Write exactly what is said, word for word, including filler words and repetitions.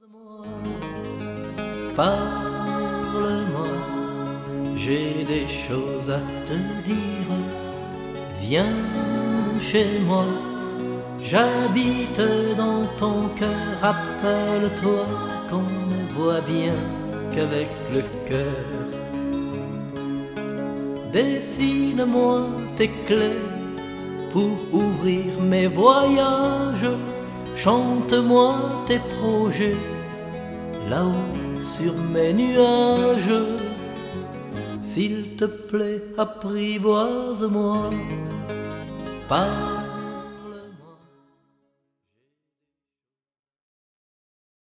Parle-moi, j'ai des choses à te dire. Viens chez moi, j'habite dans ton cœur. Rappelle-toi qu'on ne voit bien qu'avec le cœur. Dessine-moi tes clés pour ouvrir mes voyages. Chante-moi tes projets là-haut sur mes nuages. S'il te plaît, apprivoise-moi. Pas